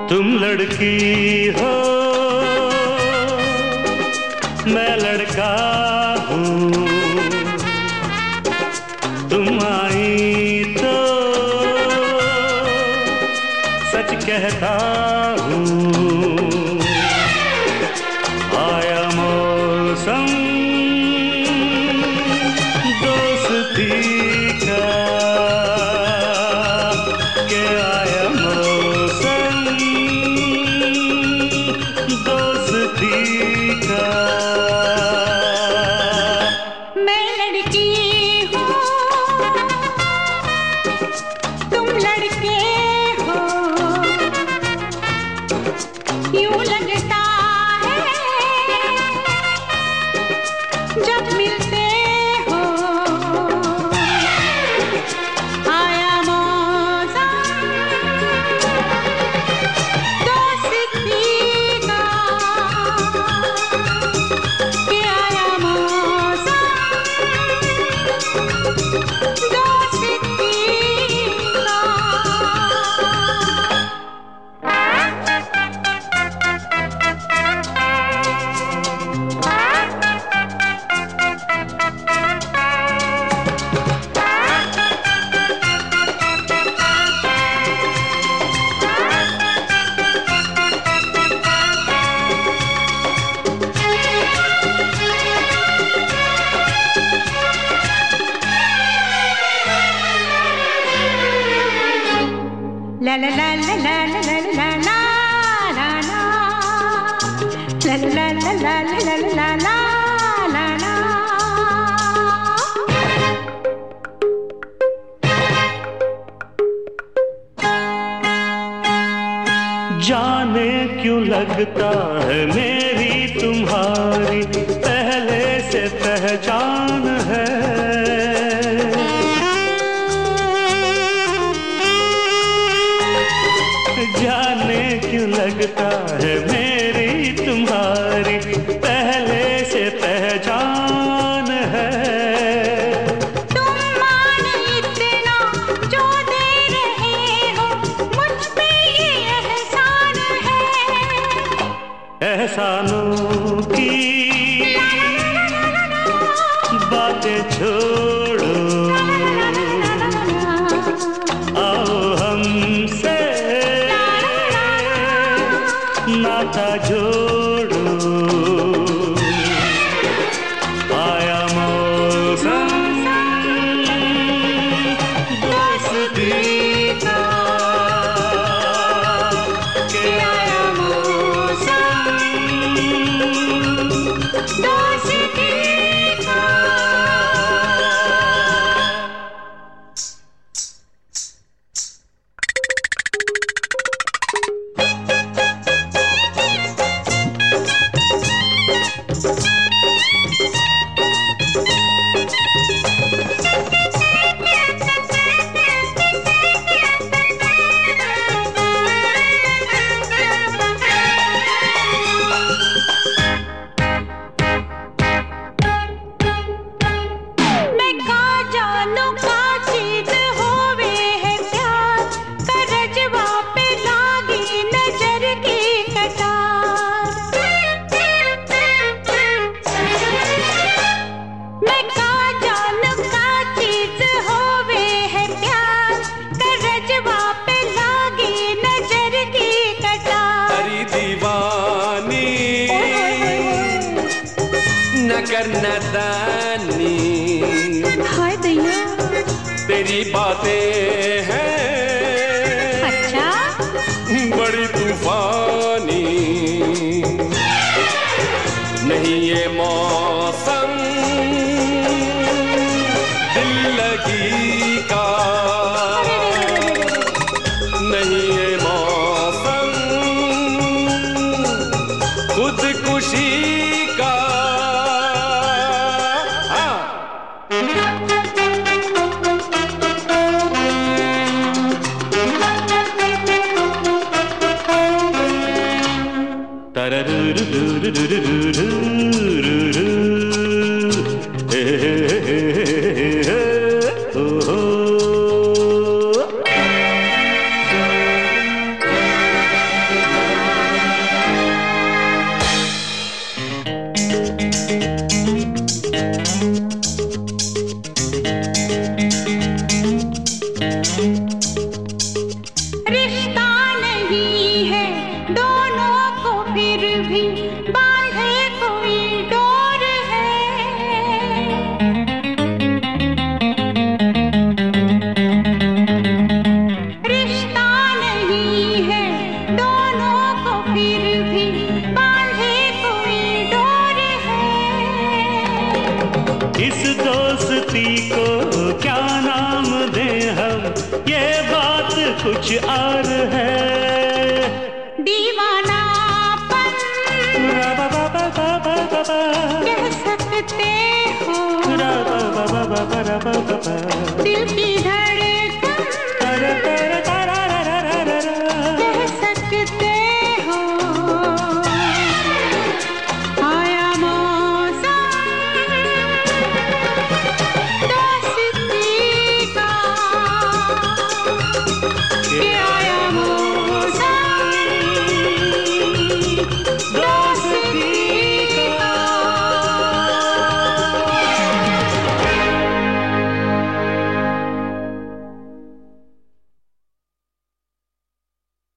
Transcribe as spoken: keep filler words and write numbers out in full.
तुम लड़की हो मैं लड़का हूँ, तुम आई तो सच कहता हूँ। आया मौसम दोस्ती का, के आया मौसम दोस्ती का। मैं लड़की हूँ तुम लड़के हो, यूं लगता है जब मिलते हो। आया मौसम दोस्ती का, के आया मौसम दोस्ती का। La la la la la la la la la la la la la la la la la la la। जाने क्यों लगता है मेरी तुम्हारी पहले से पहचान है। जाने क्यों लगता है मेरी तुम्हारी पहले से पहचान है। तुम मान इतना जो दे रहे हो मुझ पे ये एहसान है। एहसानों की बातें छोड़ो, आओ हमसे नाता जोड़ो। आया मौसम दोस्ती का, के आया मौसम दोस्ती का। करना दानी हाय दैया तेरी बातें हैं अच्छा बड़ी तूफानी। नहीं ये मौसम दिल लगी का, नहीं ये मौसम खुदकुशी का। कुछ और है। दीवानापन कह सकते हो, दिल की